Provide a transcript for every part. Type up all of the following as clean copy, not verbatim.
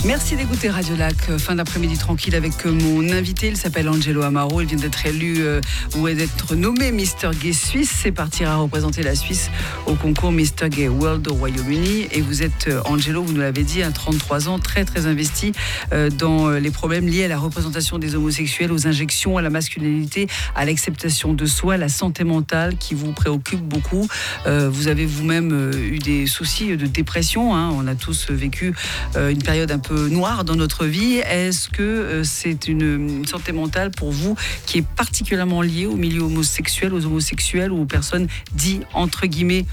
Merci d'écouter Radio Lac. Fin d'après-midi tranquille avec mon invité. Il s'appelle Angelo Amaro. Il vient d'être élu ou d'être nommé Mr. Gay Suisse et partira représenter la Suisse au concours Mr. Gay World au Royaume-Uni. Et vous êtes, Angelo, vous nous l'avez dit, à 33 ans, très très investi dans les problèmes liés à la représentation des homosexuels, aux injections, à la masculinité, à l'acceptation de soi, la santé mentale qui vous préoccupe beaucoup. Vous avez vous-même eu des soucis de dépression. On a tous vécu une période un peu noire dans notre vie. Est-ce que c'est une santé mentale pour vous qui est particulièrement liée au milieu homosexuel, aux homosexuels ou aux personnes dites entre guillemets,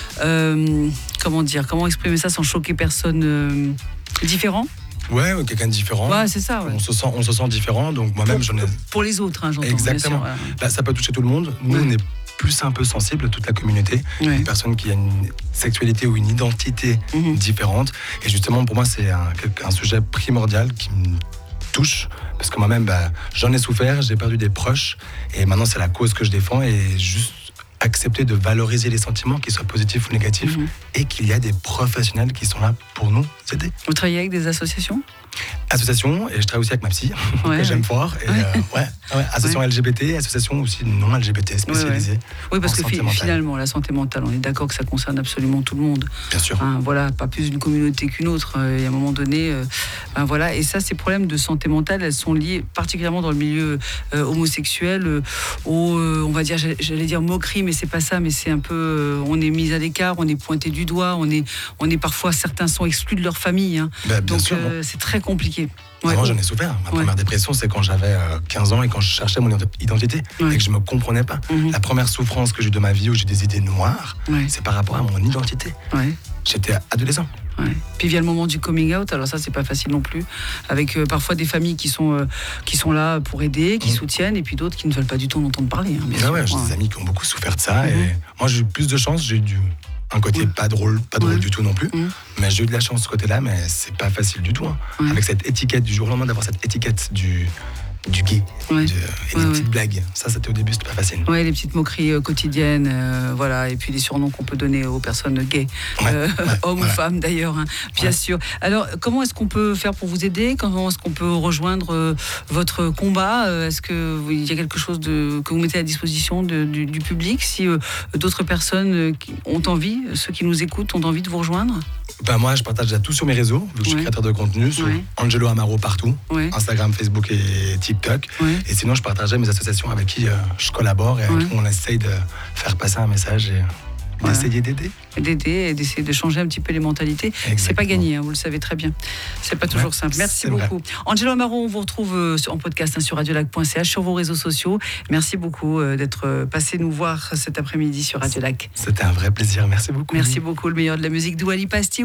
comment exprimer ça sans choquer personne, différent? Ouais, quelqu'un de différent. Ouais, c'est ça. Ouais. On se sent différent, donc moi-même j'en ai. Pour les autres, j'entends. Exactement. Bien sûr, ça peut toucher tout le monde. Nous, on est plus un peu sensible, toute la communauté, une personne qui a une sexualité ou une identité différente. Et justement, pour moi, c'est un sujet primordial qui me touche, parce que moi-même, j'en ai souffert, j'ai perdu des proches, et maintenant, c'est la cause que je défends, et juste accepter de valoriser les sentiments, qu'ils soient positifs ou négatifs, et qu'il y a des professionnels qui sont là pour nous aider. Vous travaillez avec des associations ? Association, et je travaille aussi avec ma psy, que j'aime fort. Et, association LGBT, association aussi non LGBT spécialisée. Oui, parce que finalement, la santé mentale, on est d'accord que ça concerne absolument tout le monde. Bien sûr. Voilà, pas plus une communauté qu'une autre. Il y a un moment donné, voilà. Et ça, ces problèmes de santé mentale, elles sont liées particulièrement dans le milieu homosexuel aux, on va dire, j'allais dire moquerie, mais c'est pas ça. Mais c'est un peu, on est mis à l'écart, on est pointé du doigt, on est parfois, certains sont exclus de leur famille. Bien sûr. C'est très compliqué. Moi, j'en ai souffert. Ma première dépression, c'est quand j'avais 15 ans et quand je cherchais mon identité et que je me comprenais pas. La première souffrance que j'ai eue de ma vie où j'ai des idées noires, c'est par rapport à mon identité. J'étais adolescent. Puis vient le moment du coming out, alors ça c'est pas facile non plus, avec parfois des familles qui sont là pour aider, qui soutiennent, et puis d'autres qui ne veulent pas du tout en entendre parler. J'ai des amis qui ont beaucoup souffert de ça, et moi j'ai eu plus de chance, j'ai eu un côté pas drôle du tout non plus, mais j'ai eu de la chance de ce côté-là, mais c'est pas facile du tout. Avec cette étiquette, du jour au lendemain d'avoir cette étiquette du gay, et des petites blagues. Ça, c'était au début, c'était pas facile. Oui, les petites moqueries quotidiennes, voilà, et puis les surnoms qu'on peut donner aux personnes gays, hommes ou femmes d'ailleurs, bien sûr. Alors, comment est-ce qu'on peut faire pour vous aider ? Comment est-ce qu'on peut rejoindre votre combat ? Est-ce qu'il y a quelque chose que vous mettez à disposition du public si d'autres personnes ont envie, ceux qui nous écoutent, ont envie de vous rejoindre ? Moi, je partage tout sur mes réseaux, vu que je suis créateur de contenu, sur Angelo Amaro partout, Instagram, Facebook et TikTok. Et sinon, je partageais mes associations avec qui je collabore et avec qui on essaye de faire passer un message et d'essayer d'aider. D'aider et d'essayer de changer un petit peu les mentalités. Exactement. C'est pas gagné, vous le savez très bien. C'est pas toujours simple. Merci beaucoup. Angelo Amaro, on vous retrouve en podcast sur radiolac.ch, sur vos réseaux sociaux. Merci beaucoup d'être passé nous voir cet après-midi sur Radio Lac. C'était un vrai plaisir. Merci beaucoup. Merci beaucoup. Le meilleur de la musique, Dua Lipa.